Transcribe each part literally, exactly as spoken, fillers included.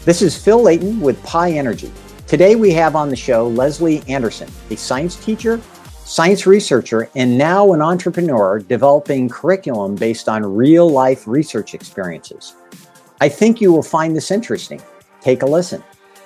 This is Phil Layton with Pi Energy. Today we have on the show Leslie Anderson, a science teacher, science researcher, and now an entrepreneur developing curriculum based on real-life research experiences. I think you will find this interesting. Take a listen.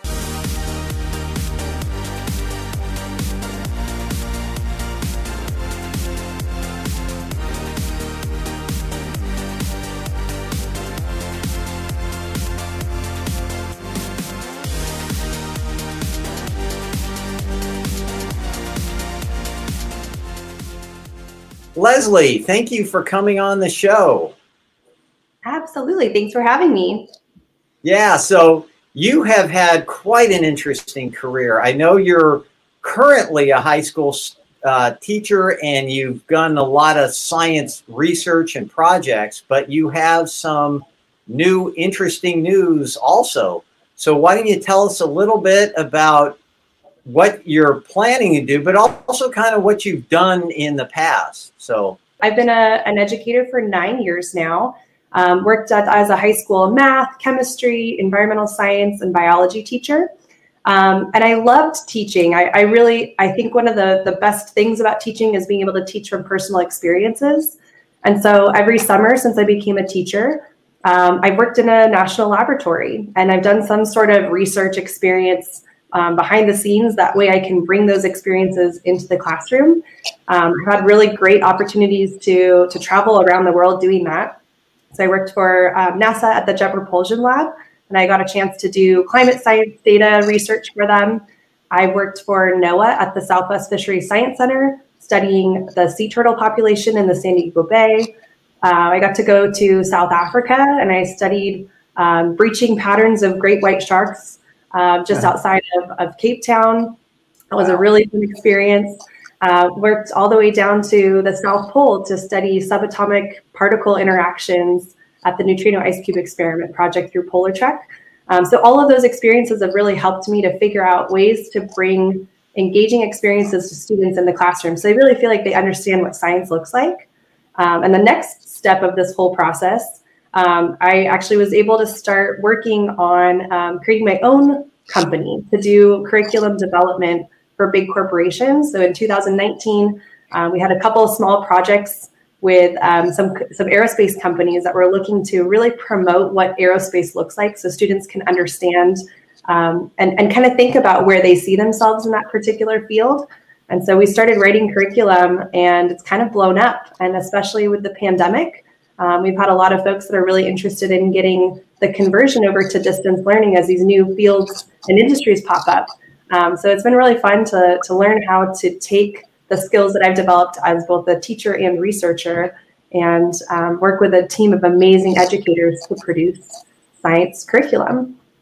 Leslie, thank you for coming on the show. Absolutely. Thanks for having me. Yeah, so you have had quite an interesting career. I know you're currently a high school uh, teacher and you've done a lot of science research and projects, but you have some new interesting news also. So why don't you tell us a little bit about what you're planning to do, but also kind of what you've done in the past. So I've been a, an educator for nine years now. Um, worked at, as a high school math, chemistry, environmental science, and biology teacher. Um, and I loved teaching. I, I really, I think one of the, the best things about teaching is being able to teach from personal experiences. And so every summer since I became a teacher, um, I've worked in a national laboratory and I've done some sort of research experience Um, behind the scenes. That way I can bring those experiences into the classroom. Um, I've had really great opportunities to, to travel around the world doing that. So I worked for um, NASA at the Jet Propulsion Lab, and I got a chance to do climate science data research for them. I worked for NOAA at the Southwest Fisheries Science Center, studying the sea turtle population in the San Diego Bay. Uh, I got to go to South Africa, and I studied um, breaching patterns of great white sharks Uh, just outside of, of Cape Town. It was wow. a really fun experience. Uh, worked all the way down to the South Pole to study subatomic particle interactions at the Neutrino Ice Cube Experiment project through Polar Trek. Um, so all of those experiences have really helped me to figure out ways to bring engaging experiences to students in the classroom. So they really feel like they understand what science looks like. Um, and the next step of this whole process, Um, I actually was able to start working on um, creating my own company to do curriculum development for big corporations. So in two thousand nineteen, uh, we had a couple of small projects with um, some, some aerospace companies that were looking to really promote what aerospace looks like so students can understand um, and, and kind of think about where they see themselves in that particular field. And so we started writing curriculum and it's kind of blown up. And especially with the pandemic, Um, we've had a lot of folks that are really interested in getting the conversion over to distance learning as these new fields and industries pop up. Um, so it's been really fun to, to learn how to take the skills that I've developed as both a teacher and researcher and um, work with a team of amazing educators to produce science curriculum.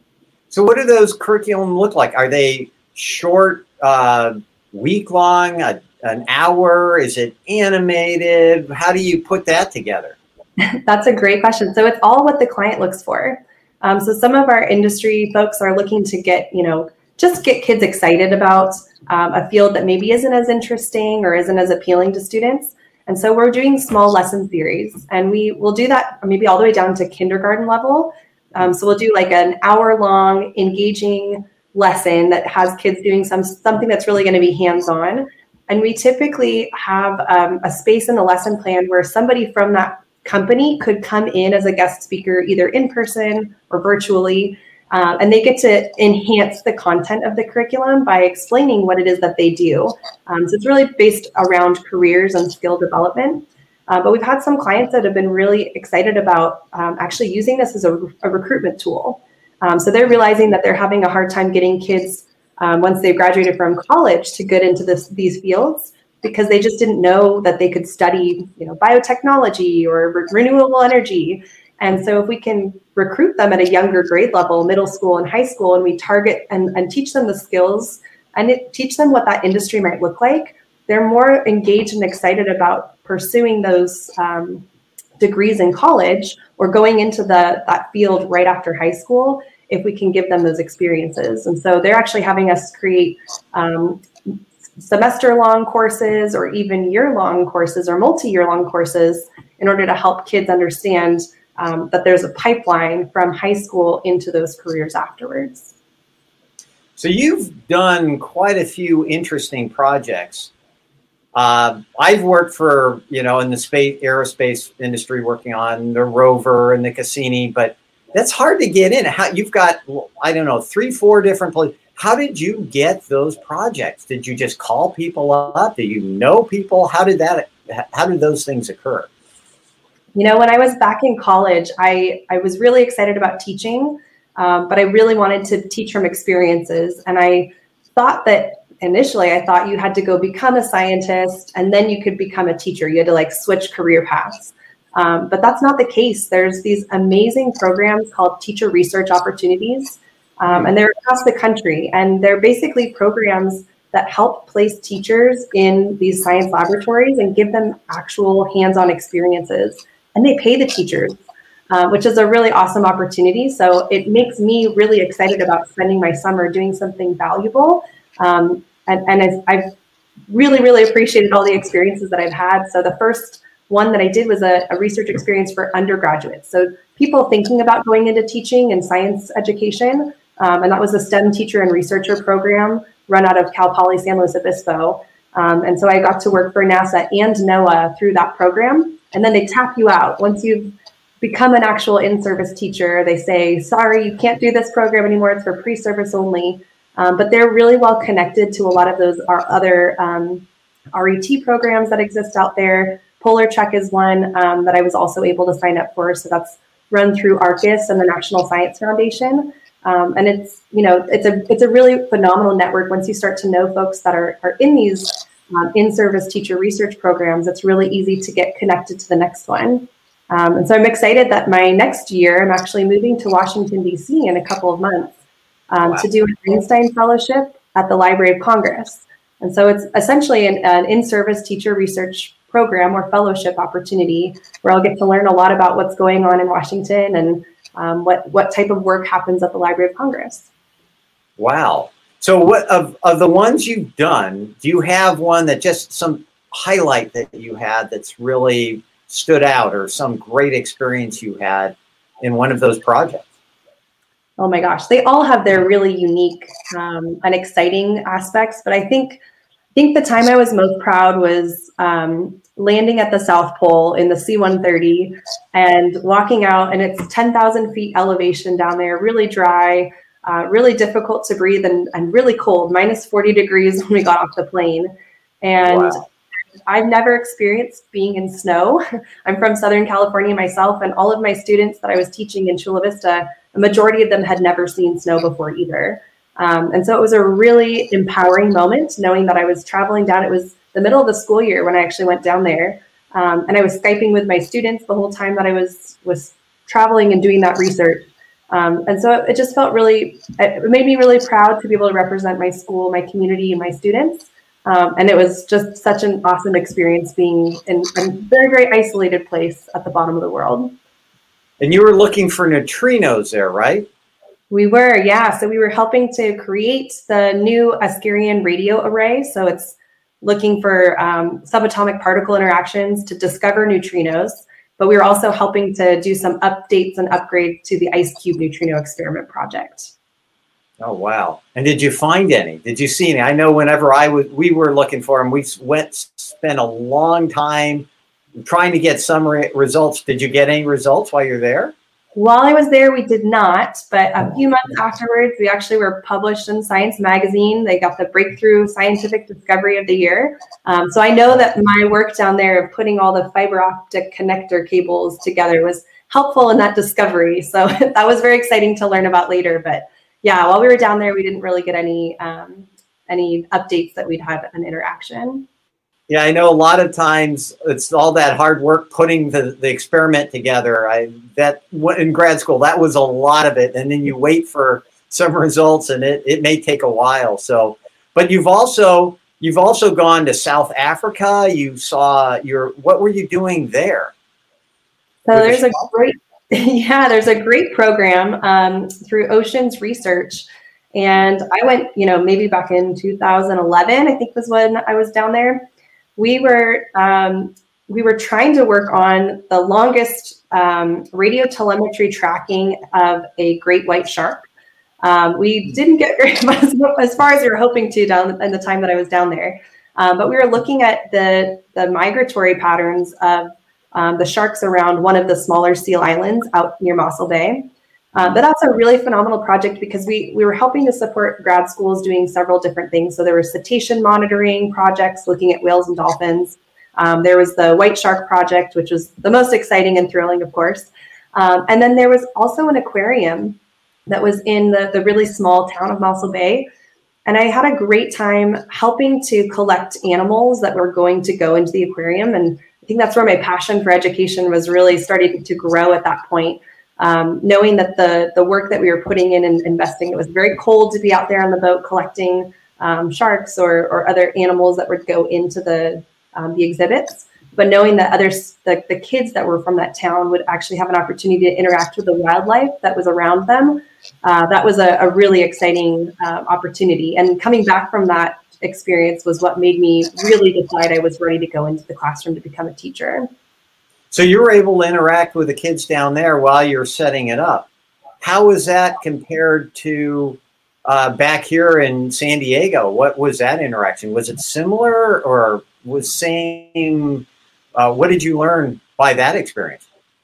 So what do those curriculum look like? Are they short, uh, week-long, a, an hour? Is it animated? How do you put that together? That's a great question. So it's all what the client looks for. Um, so some of our industry folks are looking to get, you know, just get kids excited about um, a field that maybe isn't as interesting or isn't as appealing to students. And so we're doing small lesson series, and we will do that maybe all the way down to kindergarten level. Um, so we'll do like an hour long engaging lesson that has kids doing some something that's really going to be hands-on. And we typically have um, a space in the lesson plan where somebody from that company could come in as a guest speaker, either in person or virtually, uh, and they get to enhance the content of the curriculum by explaining what it is that they do. Um, so it's really based around careers and skill development. Uh, but we've had some clients that have been really excited about um, actually using this as a, a recruitment tool. Um, so they're realizing that they're having a hard time getting kids, um, once they've graduated from college, to get into this, these fields, because they just didn't know that they could study, you know, biotechnology or re- renewable energy. And so if we can recruit them at a younger grade level, middle school and high school, and we target and, and teach them the skills and it, teach them what that industry might look like, they're more engaged and excited about pursuing those um, degrees in college or going into the that field right after high school if we can give them those experiences. And so they're actually having us create um, semester-long courses or even year-long courses or multi-year long courses in order to help kids understand um, that there's a pipeline from high school into those careers afterwards. So you've done quite a few interesting projects. Uh, I've worked for, you know, in the space aerospace industry, working on the rover and the Cassini, but that's hard to get in. How you've got, I don't know, three, four different places. How did you get those projects? Did you just call people up? Do you know people? How did that, how did those things occur? You know, when I was back in college, I, I was really excited about teaching, um, but I really wanted to teach from experiences. And I thought that initially I thought you had to go become a scientist and then you could become a teacher. You had to like switch career paths. Um, but that's not the case. There's these amazing programs called Teacher Research Opportunities, um, and they're across the country. And they're basically programs that help place teachers in these science laboratories and give them actual hands-on experiences. And they pay the teachers, uh, which is a really awesome opportunity. So it makes me really excited about spending my summer doing something valuable. Um, and and I've really, really appreciated all the experiences that I've had. So the first one that I did was a, a research experience for undergraduates. So people thinking about going into teaching and science education. Um, and that was a STEM teacher and researcher program run out of Cal Poly San Luis Obispo. Um, and so I got to work for NASA and NOAA through that program. And then they tap you out. Once you've become an actual in-service teacher, they say, sorry, you can't do this program anymore. It's for pre-service only. Um, but they're really well connected to a lot of those our other um, R E T programs that exist out there. Polar Check is one um, that I was also able to sign up for. So that's run through ARCIS and the National Science Foundation. Um, and it's, you know, it's a it's a really phenomenal network. Once you start to know folks that are, are in these um, in-service teacher research programs, it's really easy to get connected to the next one. Um, and so I'm excited that my next year, I'm actually moving to Washington, D C in a couple of months um, wow. to do an Einstein Fellowship at the Library of Congress. And so it's essentially an, an in-service teacher research program or fellowship opportunity where I'll get to learn a lot about what's going on in Washington and um, what, what type of work happens at the Library of Congress. Wow. So what of, of the ones you've done, do you have one that just some highlight that you had that's really stood out or some great experience you had in one of those projects? Oh my gosh, they all have their really unique um, and exciting aspects, but I think I think the time I was most proud was um, landing at the South Pole in the C one thirty and walking out, and it's ten thousand feet elevation down there, really dry, uh, really difficult to breathe, and, and really cold, minus forty degrees when we got off the plane. And wow. I've never experienced being in snow. I'm from Southern California myself, and all of my students that I was teaching in Chula Vista, the majority of them had never seen snow before either. Um, and so it was a really empowering moment knowing that I was traveling down. It was the middle of the school year when I actually went down there. Um, and I was Skyping with my students the whole time that I was, was traveling and doing that research. Um, and so it, it just felt really, it made me really proud to be able to represent my school, my community, and my students. Um, and it was just such an awesome experience being in a very, very isolated place at the bottom of the world. And you were looking for neutrinos there, right? We were, yeah. So we were helping to create the new Askyrian radio array. So it's looking for um, subatomic particle interactions to discover neutrinos. But we were also helping to do some updates and upgrades to the IceCube neutrino experiment project. Oh, wow. And did you find any? Did you see any? I know whenever I was, we were looking for them, we went, spent a long time trying to get some re- results. Did you get any results while you're there? While I was there, we did not, but a few months afterwards, we actually were published in Science Magazine. They got the Breakthrough Scientific Discovery of the Year. Um, so I know that my work down there of putting all the fiber optic connector cables together was helpful in that discovery. So that was very exciting to learn about later. But yeah, while we were down there, we didn't really get any um, any updates that we'd had an interaction. Yeah, I know a lot of times it's all that hard work putting the, the experiment together. I that in grad school, that was a lot of it. And then you wait for some results and it, it may take a while. So, but you've also you've also gone to South Africa. You saw your what were you doing there? So there's a great yeah, there's a great program um, through Oceans Research. And I went, you know, maybe back in two thousand eleven, I think was when I was down there. We were um, we were trying to work on the longest um, radio telemetry tracking of a great white shark. Um, we didn't get very much as far as we were hoping to down in the time that I was down there. Um, but we were looking at the, the migratory patterns of um, the sharks around one of the smaller seal islands out near Mossel Bay. Uh, but that's a really phenomenal project because we, we were helping to support grad schools doing several different things. So there were cetacean monitoring projects looking at whales and dolphins. Um, there was the White Shark Project, which was the most exciting and thrilling, of course. Um, and then there was also an aquarium that was in the, the really small town of Mossel Bay. And I had a great time helping to collect animals that were going to go into the aquarium. And I think that's where my passion for education was really starting to grow at that point. Um, knowing that the, the work that we were putting in and investing, it was very cold to be out there on the boat collecting um, sharks or, or other animals that would go into the, um, the exhibits. But knowing that others, the, the kids that were from that town would actually have an opportunity to interact with the wildlife that was around them, uh, that was a, a really exciting uh, opportunity. And coming back from that experience was what made me really decide I was ready to go into the classroom to become a teacher. So you were able to interact with the kids down there while you're setting it up. How was that compared to uh, back here in San Diego? What was that interaction? Was it similar or was same? Uh, what did you learn by that experience?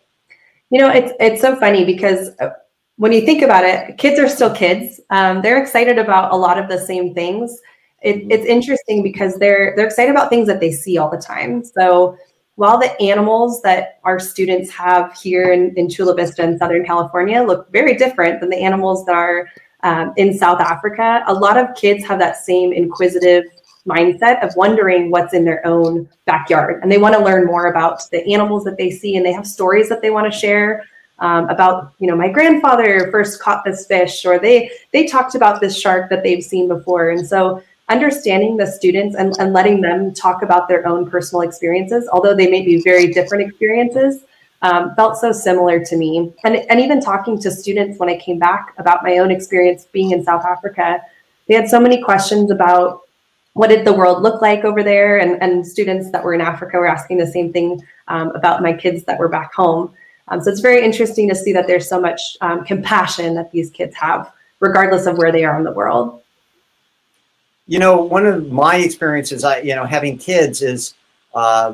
You know, it's it's so funny because when you think about it, kids are still kids. Um, they're excited about a lot of the same things. It, it's interesting because they're they're excited about things that they see all the time. So while the animals that our students have here in, in Chula Vista in Southern California look very different than the animals that are um, in South Africa, a lot of kids have that same inquisitive mindset of wondering what's in their own backyard. And they want to learn more about the animals that they see, and they have stories that they want to share um, about, you know, my grandfather first caught this fish, or they they talked about this shark that they've seen before. And so understanding the students and, and letting them talk about their own personal experiences, although they may be very different experiences, um, felt so similar to me. And, and even talking to students when I came back about my own experience being in South Africa, they had so many questions about what did the world look like over there? And, and students that were in Africa were asking the same thing um, about my kids that were back home. Um, so it's very interesting to see that there's so much um, compassion that these kids have, regardless of where they are in the world. You know, one of my experiences, I, you know, having kids is uh,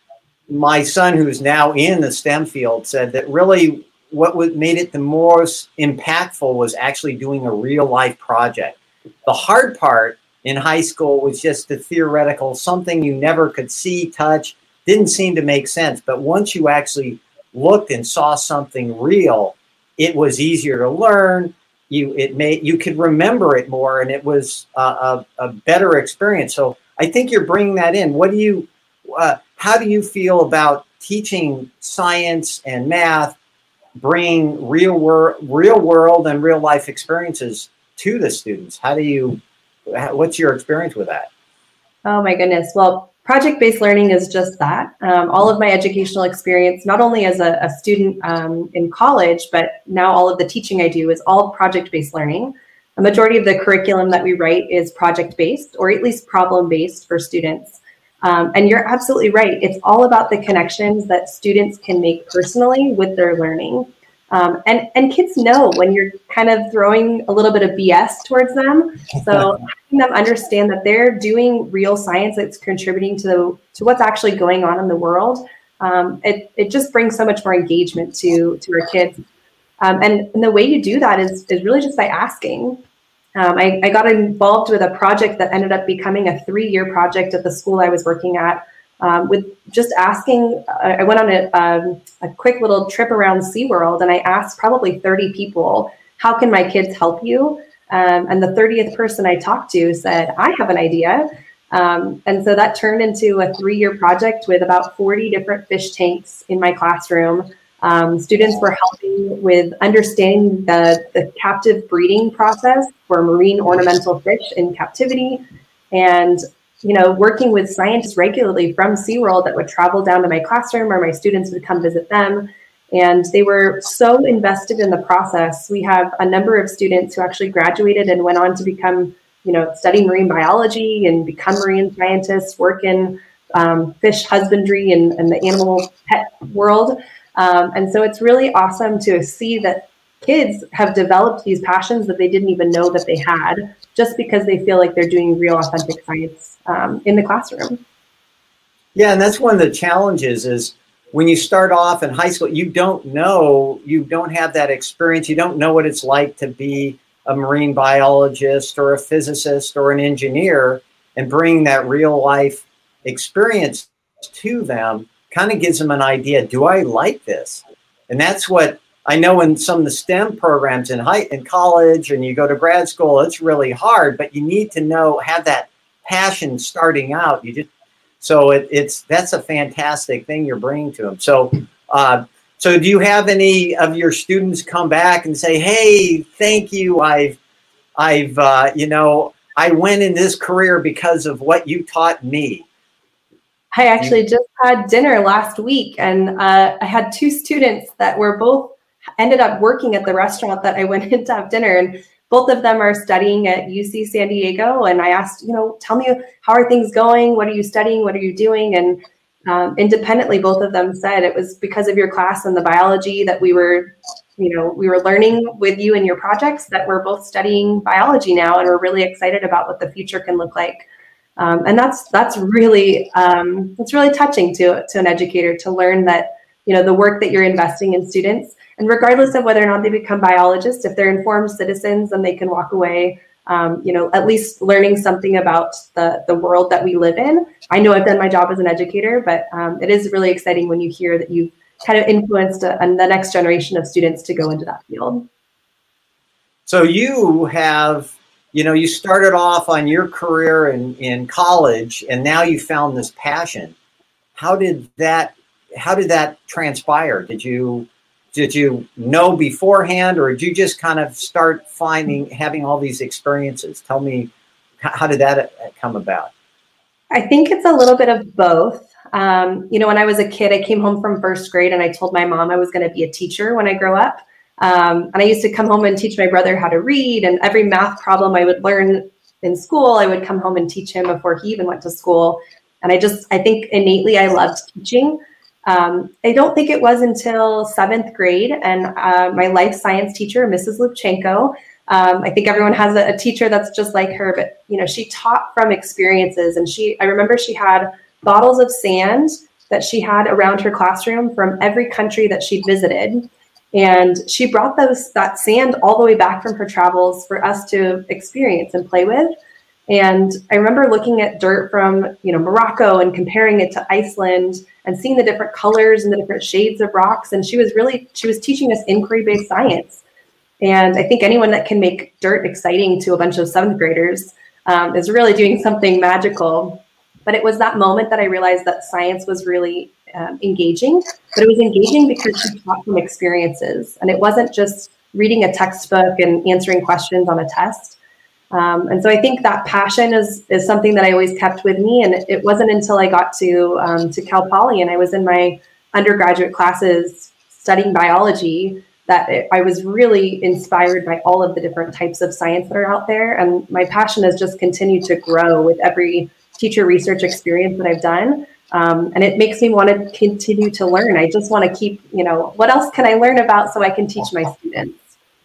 my son, who's now in the STEM field, said that really what would, made it the most impactful was actually doing a real life project. The hard part in high school was just the theoretical, something you never could see, touch, didn't seem to make sense. But once you actually looked and saw something real, it was easier to learn. You it made you could remember it more, and it was a, a, a better experience. So I think you're bringing that in. What do you, uh, how do you feel about teaching science and math, bringing real world, real world and real life experiences to the students? How do you, what's your experience with that? Oh my goodness. Well, project-based learning is just that. Um, all of my educational experience, not only as a, a student um, in college, but now all of the teaching I do is all project-based learning. A majority of the curriculum that we write is project-based, or at least problem-based for students. Um, and you're absolutely right. It's all about the connections that students can make personally with their learning. Um, and, and kids know when you're kind of throwing a little bit of B S towards them. So having them understand that they're doing real science that's contributing to, the, to what's actually going on in the world, um, it, it just brings so much more engagement to, to our kids. Um, and, and the way you do that is, is really just by asking. Um, I, I got involved with a project that ended up becoming a three-year project at the school I was working at. Um, with just asking, uh, I went on a, um, a quick little trip around SeaWorld, and I asked probably thirty people, how can my kids help you? Um, and the thirtieth person I talked to said, I have an idea. Um, and so that turned into a three-year project with about forty different fish tanks in my classroom. Um, students were helping with understanding the, the captive breeding process for marine ornamental fish in captivity, and you know, working with scientists regularly from SeaWorld that would travel down to my classroom, or my students would come visit them. And they were so invested in the process. We have a number of students who actually graduated and went on to become, you know, study marine biology and become marine scientists, work in um, fish husbandry and, and the animal pet world. Um, and so it's really awesome to see that kids have developed these passions that they didn't even know that they had, just because they feel like they're doing real authentic science um, in the classroom. Yeah, and that's one of the challenges is when you start off in high school, you don't know, you don't have that experience. You don't know what it's like to be a marine biologist or a physicist or an engineer, and bring that real life experience to them kind of gives them an idea. Do I like this? And that's what I know in some of the STEM programs in high, in college, and you go to grad school, it's really hard, but you need to know, have that passion starting out. You just, so it, it's, that's a fantastic thing you're bringing to them. So, uh, so do you have any of your students come back and say, hey, thank you. I've, I've, uh, you know, I went in this career because of what you taught me. I actually just had dinner last week, and uh, I had two students that were both ended up working at the restaurant that I went in to have dinner, and both of them are studying at U C San Diego. And I asked, you know, tell me, how are things going? What are you studying? What are you doing? And um, independently, both of them said it was because of your class and the biology that we were, you know, we were learning with you in your projects, that we're both studying biology now, and we're really excited about what the future can look like. Um, and that's that's really um, it's really touching to to an educator to learn that, you know, the work that you're investing in students, and regardless of whether or not they become biologists, if they're informed citizens, then they can walk away, um, you know, at least learning something about the the world that we live in. I know I've done my job as an educator, but um, it is really exciting when you hear that you've kind of influenced a, a, the next generation of students to go into that field. So you have, you know, you started off on your career in, in college, and now you found this passion. How did that, how did that transpire? Did you, did you know beforehand, or did you just kind of start finding, having all these experiences? Tell me, how did that come about? I think it's a little bit of both. Um, you know, when I was a kid, I came home from first grade and I told my mom I was going to be a teacher when I grow up. Um, and I used to come home and teach my brother how to read, and every math problem I would learn in school, I would come home and teach him before he even went to school. And I just, I think innately I loved teaching. Um, I don't think it was until seventh grade, and uh, my life science teacher, Missus Lubchenko, um, I think everyone has a, a teacher that's just like her, but you know, she taught from experiences, and she, I remember she had bottles of sand that she had around her classroom from every country that she'd visited. And she brought those that sand all the way back from her travels for us to experience and play with. And I remember looking at dirt from, you know, Morocco and comparing it to Iceland and seeing the different colors and the different shades of rocks. And she was really, she was teaching us inquiry-based science. And I think anyone that can make dirt exciting to a bunch of seventh graders um, is really doing something magical. But it was that moment that I realized that science was really um, engaging, but it was engaging because she taught from experiences. And it wasn't just reading a textbook and answering questions on a test. Um, and so I think that passion is, is something that I always kept with me. And it wasn't until I got to, um, to Cal Poly and I was in my undergraduate classes studying biology that it, I was really inspired by all of the different types of science that are out there. And my passion has just continued to grow with every teacher research experience that I've done. Um, and it makes me want to continue to learn. I just want to keep, you know, what else can I learn about so I can teach my students?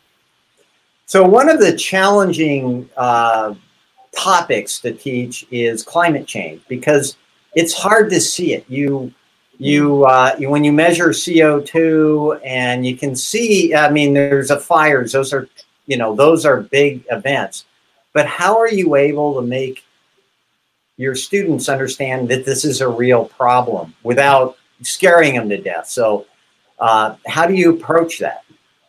So one of the challenging uh, topics to teach is climate change, because it's hard to see it. You, you, uh, you, when you measure C O two and you can see, I mean, there's a fires, those are, you know, those are big events, but how are you able to make your students understand that this is a real problem without scaring them to death? So uh, how do you approach that?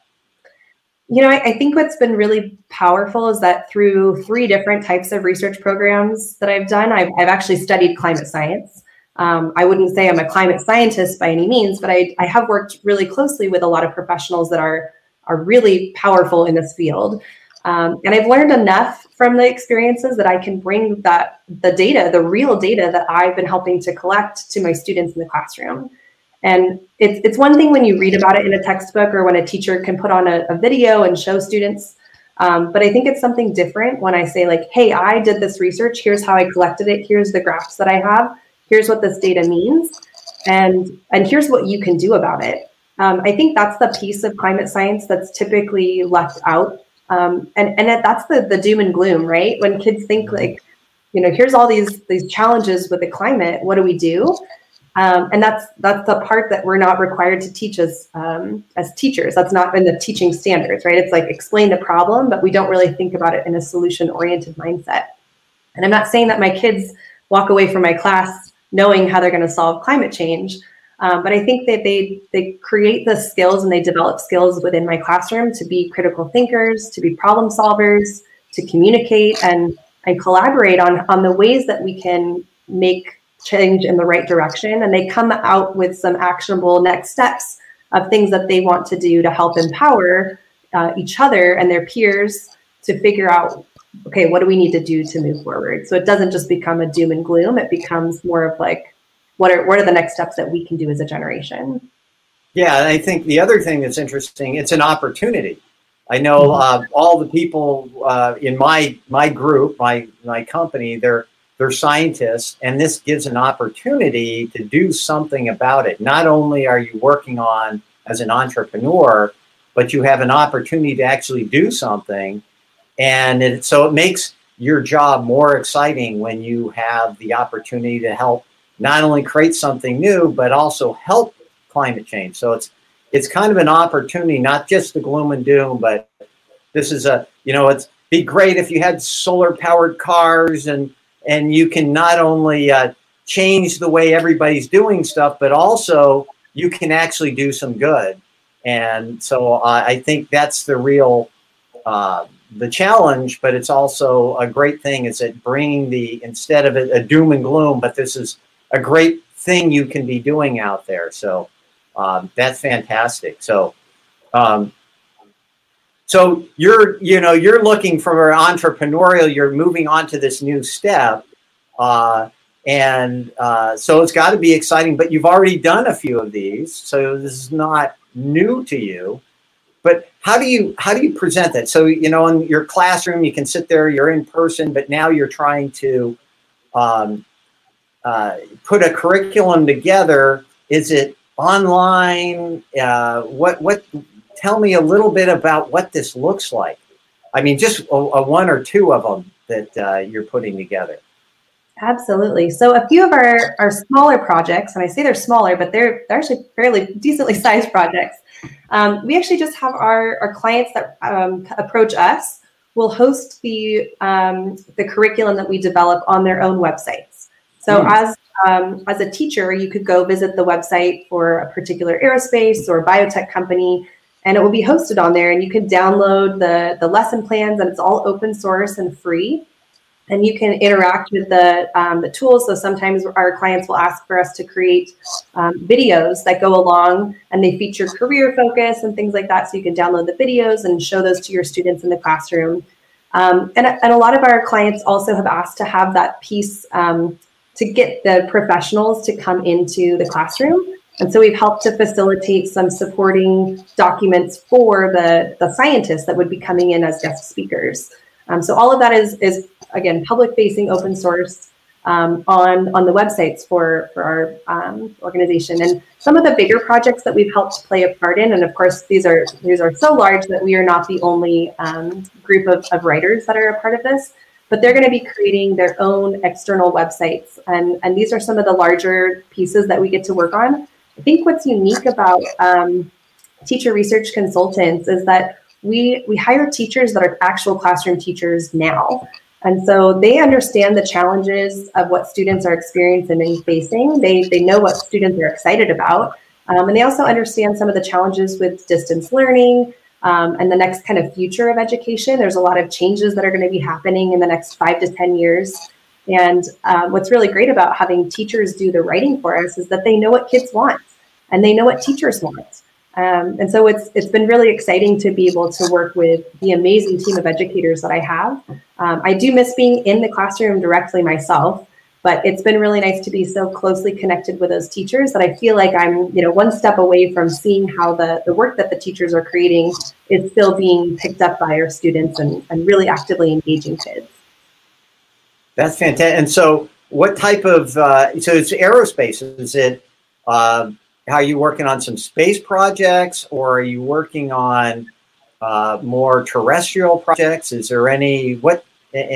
You know, I, I think what's been really powerful is that through three different types of research programs that I've done, I've, I've actually studied climate science. Um, I wouldn't say I'm a climate scientist by any means, but I, I have worked really closely with a lot of professionals that are, are really powerful in this field. Um, and I've learned enough from the experiences that I can bring that the data, the real data that I've been helping to collect to my students in the classroom. And it's, it's one thing when you read about it in a textbook or when a teacher can put on a, a video and show students. Um, but I think it's something different when I say like, hey, I did this research. Here's how I collected it. Here's the graphs that I have. Here's what this data means. And, and here's what you can do about it. Um, I think that's the piece of climate science that's typically left out. Um, and and that, that's the, the doom and gloom, right? When kids think like, you know, here's all these these challenges with the climate, what do we do? Um, and that's that's the part that we're not required to teach as um, as teachers. That's not in the teaching standards, right? It's like explain the problem, but we don't really think about it in a solution-oriented mindset. And I'm not saying that my kids walk away from my class knowing how they're going to solve climate change, um, but I think that they they create the skills and they develop skills within my classroom to be critical thinkers, to be problem solvers, to communicate and and collaborate on on the ways that we can make change in the right direction, and they come out with some actionable next steps of things that they want to do to help empower uh, each other and their peers to figure out, okay, what do we need to do to move forward? So it doesn't just become a doom and gloom. It becomes more of like, what are what are the next steps that we can do as a generation? Yeah, and I think the other thing that's interesting, it's an opportunity. I know uh, all the people uh, in my my group, my my company, they're They're scientists, and this gives an opportunity to do something about it. Not only are you working on as an entrepreneur, but you have an opportunity to actually do something. And it, so it makes your job more exciting when you have the opportunity to help not only create something new, but also help climate change. So it's it's kind of an opportunity, not just the gloom and doom, but this is a, you know, it's be great if you had solar powered cars and And you can not only uh, change the way everybody's doing stuff, but also you can actually do some good. And so uh, I think that's the real uh, the challenge, but it's also a great thing. Is that bringing the, instead of a, a doom and gloom, but this is a great thing you can be doing out there. So um, that's fantastic. So. Um, So you're, you know, you're looking for entrepreneurial, you're moving on to this new step. Uh, and uh, so it's got to be exciting, but you've already done a few of these. So this is not new to you, but how do you, how do you present that? So, you know, in your classroom, you can sit there, you're in person, but now you're trying to um, uh, put a curriculum together. Is it online? Uh, what, what, Tell me a little bit about what this looks like. I mean, just a, a one or two of them that uh, you're putting together. Absolutely. So a few of our, our smaller projects, and I say they're smaller, but they're, they're actually fairly decently sized projects. Um, we actually just have our, our clients that um, approach us will host the, um, the curriculum that we develop on their own websites. So mm. as um, as a teacher, you could go visit the website for a particular aerospace or biotech company, and it will be hosted on there, and you can download the, the lesson plans, and it's all open source and free. And you can interact with the, um, the tools. So sometimes our clients will ask for us to create um, videos that go along, and they feature career focus and things like that. So you can download the videos and show those to your students in the classroom. Um, and, and a lot of our clients also have asked to have that piece um, to get the professionals to come into the classroom. And so we've helped to facilitate some supporting documents for the, the scientists that would be coming in as guest speakers. Um, so all of that is, is again, public-facing, open source um, on, on the websites for, for our um, organization. And some of the bigger projects that we've helped play a part in, and of course, these are these are so large that we are not the only um, group of, of writers that are a part of this, but they're going to be creating their own external websites. And, and these are some of the larger pieces that we get to work on. I think what's unique about um, teacher research consultants is that we we hire teachers that are actual classroom teachers now. And so they understand the challenges of what students are experiencing and facing. They, they know what students are excited about. Um, and they also understand some of the challenges with distance learning um, and the next kind of future of education. There's a lot of changes that are going to be happening in the next five to ten years. And uh, what's really great about having teachers do the writing for us is that they know what kids want and they know what teachers want. Um, and so it's it's been really exciting to be able to work with the amazing team of educators that I have. Um, I do miss being in the classroom directly myself, but it's been really nice to be so closely connected with those teachers that I feel like I'm, you know, one step away from seeing how the, the work that the teachers are creating is still being picked up by our students and, and really actively engaging kids. That's fantastic. And so what type of, uh, so it's aerospace, is it uh, are you working on some space projects, or are you working on uh, more terrestrial projects? Is there any what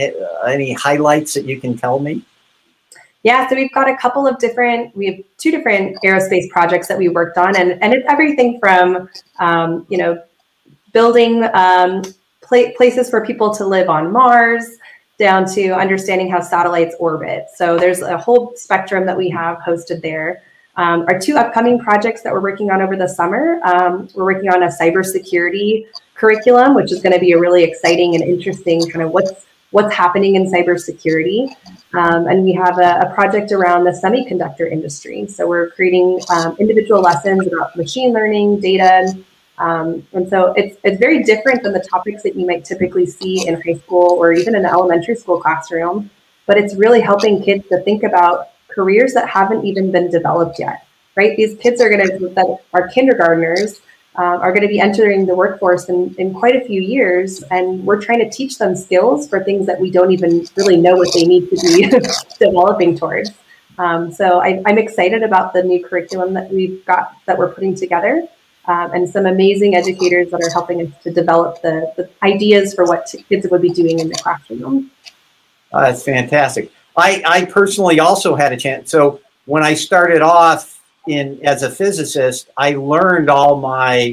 any highlights that you can tell me? Yeah, so we've got a couple of different, we have two different aerospace projects that we worked on, and, and it's everything from, um, you know, building um, pla- places for people to live on Mars, down to understanding how satellites orbit. So there's a whole spectrum that we have hosted there. Um, our two upcoming projects that we're working on over the summer, um, we're working on a cybersecurity curriculum, which is going to be a really exciting and interesting kind of what's what's happening in cybersecurity. Um, and we have a, a project around the semiconductor industry. So we're creating um, individual lessons about machine learning, data, um, and so it's it's very different than the topics that you might typically see in high school or even in an elementary school classroom. But it's really helping kids to think about careers that haven't even been developed yet, right? These kids are going to, that are kindergartners, uh, are going to be entering the workforce in, in quite a few years, and we're trying to teach them skills for things that we don't even really know what they need to be developing towards. Um, so I, I'm excited about the new curriculum that we've got, that we're putting together, um, and some amazing educators that are helping us to develop the, the ideas for what t- kids would be doing in the classroom. Uh, that's fantastic. I, I personally also had a chance. So when I started off in as a physicist, I learned all my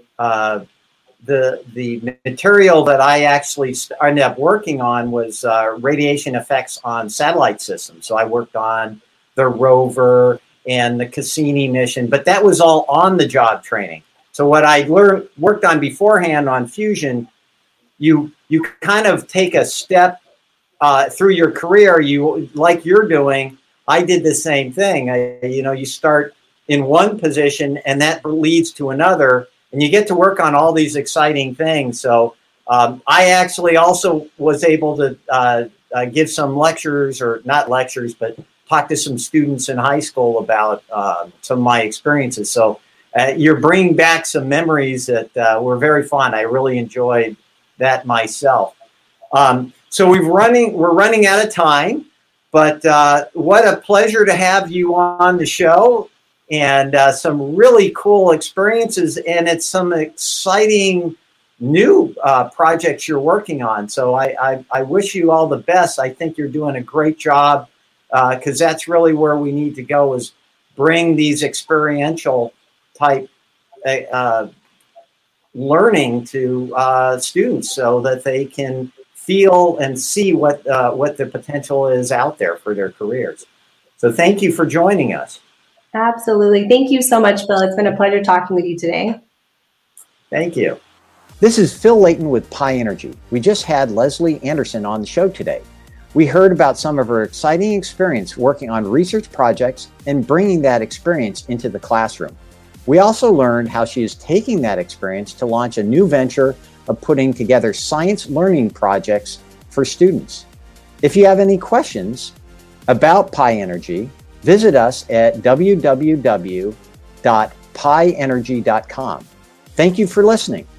uh, the the material that I actually ended up working on was uh, radiation effects on satellite systems. So I worked on the rover and the Cassini mission, but that was all on the job training. So what I learned worked on beforehand on fusion, you you kind of take a step Uh, through your career, you like you're doing. I did the same thing. I, you know, you start in one position and that leads to another, and you get to work on all these exciting things. So um, I actually also was able to uh, uh, give some lectures, or not lectures, but talk to some students in high school about uh, some of my experiences. So uh, you're bringing back some memories that uh, were very fun. I really enjoyed that myself. Um, So we've running, we're running out of time, but uh, what a pleasure to have you on the show, and uh, some really cool experiences, and it's some exciting new uh, projects you're working on. So I, I, I wish you all the best. I think you're doing a great job, because uh, that's really where we need to go, is bring these experiential type uh, learning to uh, students so that they can feel and see what uh, what the potential is out there for their careers. So thank you for joining us. Absolutely. Thank you so much, Phil. It's been a pleasure talking with you today. Thank you. This is Phil Layton with Pi Energy. We just had Leslie Anderson on the show today. We heard about some of her exciting experience working on research projects and bringing that experience into the classroom. We also learned how she is taking that experience to launch a new venture of putting together science learning projects for students. If you have any questions about Pi Energy, visit us at w w w dot pi energy dot com. Thank you for listening.